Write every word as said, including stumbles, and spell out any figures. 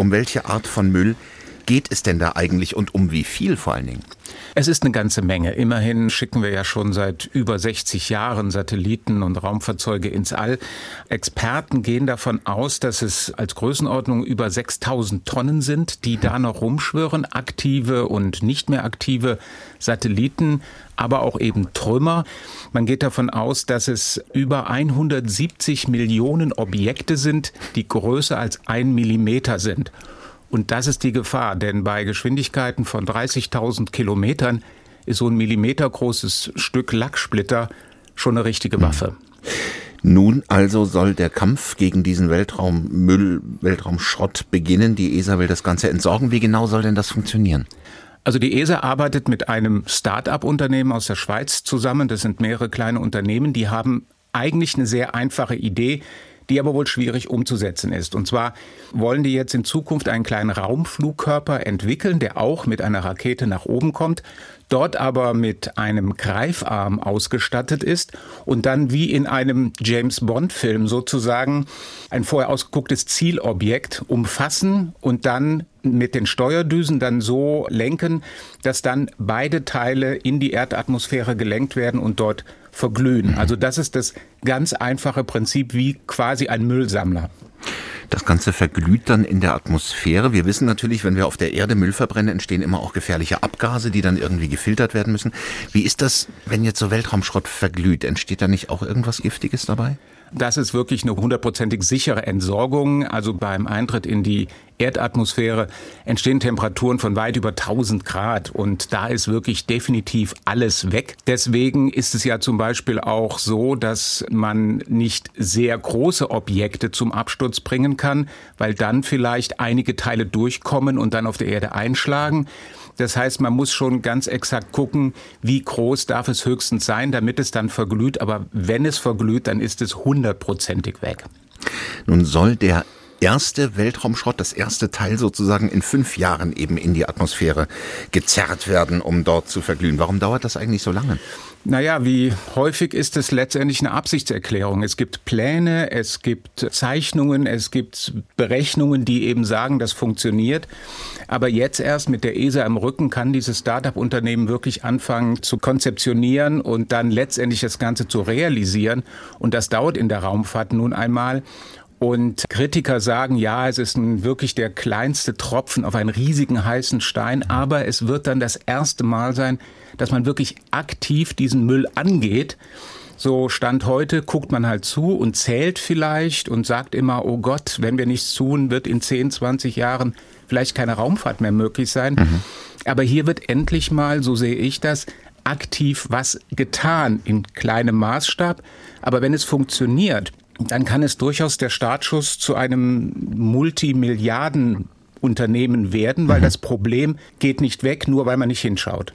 Um welche Art von Müll geht es denn da eigentlich und um wie viel vor allen Dingen? Es ist eine ganze Menge. Immerhin schicken wir ja schon seit über sechzig Jahren Satelliten und Raumfahrzeuge ins All. Experten gehen davon aus, dass es als Größenordnung über sechstausend Tonnen sind, die da noch rumschwirren. Aktive und nicht mehr aktive Satelliten, aber auch eben Trümmer. Man geht davon aus, dass es über hundertsiebzig Millionen Objekte sind, die größer als ein Millimeter sind. Und das ist die Gefahr, denn bei Geschwindigkeiten von dreißigtausend Kilometern ist so ein millimetergroßes Stück Lacksplitter schon eine richtige Waffe. Nun also soll der Kampf gegen diesen Weltraummüll, Weltraumschrott beginnen. Die E S A will das Ganze entsorgen. Wie genau soll denn das funktionieren? Also die E S A arbeitet mit einem Start-up-Unternehmen aus der Schweiz zusammen. Das sind mehrere kleine Unternehmen, die haben eigentlich eine sehr einfache Idee, die aber wohl schwierig umzusetzen ist. Und zwar wollen die jetzt in Zukunft einen kleinen Raumflugkörper entwickeln, der auch mit einer Rakete nach oben kommt, dort aber mit einem Greifarm ausgestattet ist und dann wie in einem James-Bond-Film sozusagen ein vorher ausgegucktes Zielobjekt umfassen und dann mit den Steuerdüsen dann so lenken, dass dann beide Teile in die Erdatmosphäre gelenkt werden und dort verglühen. Also das ist das ganz einfache Prinzip wie quasi ein Müllsammler. Das Ganze verglüht dann in der Atmosphäre. Wir wissen natürlich, wenn wir auf der Erde Müll verbrennen, entstehen immer auch gefährliche Abgase, die dann irgendwie gefiltert werden müssen. Wie ist das, wenn jetzt so Weltraumschrott verglüht? Entsteht da nicht auch irgendwas Giftiges dabei? Das ist wirklich eine hundertprozentig sichere Entsorgung. Also beim Eintritt in die Erdatmosphäre entstehen Temperaturen von weit über tausend Grad und da ist wirklich definitiv alles weg. Deswegen ist es ja zum Beispiel auch so, dass man nicht sehr große Objekte zum Absturz bringen kann, weil dann vielleicht einige Teile durchkommen und dann auf der Erde einschlagen. Das heißt, man muss schon ganz exakt gucken, wie groß darf es höchstens sein, damit es dann verglüht. Aber wenn es verglüht, dann ist es hundertprozentig weg. Nun soll der erste Weltraumschrott, das erste Teil sozusagen in fünf Jahren eben in die Atmosphäre gezerrt werden, um dort zu verglühen. Warum dauert das eigentlich so lange? Naja, wie häufig ist es letztendlich eine Absichtserklärung. Es gibt Pläne, es gibt Zeichnungen, es gibt Berechnungen, die eben sagen, das funktioniert. Aber jetzt erst mit der E S A im Rücken kann dieses Start-up-Unternehmen wirklich anfangen zu konzeptionieren und dann letztendlich das Ganze zu realisieren. Und das dauert in der Raumfahrt nun einmal. Und Kritiker sagen, ja, es ist ein, wirklich der kleinste Tropfen auf einen riesigen heißen Stein, aber es wird dann das erste Mal sein, dass man wirklich aktiv diesen Müll angeht. So Stand heute guckt man halt zu und zählt vielleicht und sagt immer, oh Gott, wenn wir nichts tun, wird in zehn, zwanzig Jahren vielleicht keine Raumfahrt mehr möglich sein. Mhm. Aber hier wird endlich mal, so sehe ich das, aktiv was getan in kleinem Maßstab. Aber wenn es funktioniert, dann kann es durchaus der Startschuss zu einem Multimilliarden-Unternehmen werden, weil mhm. das Problem geht nicht weg, nur weil man nicht hinschaut.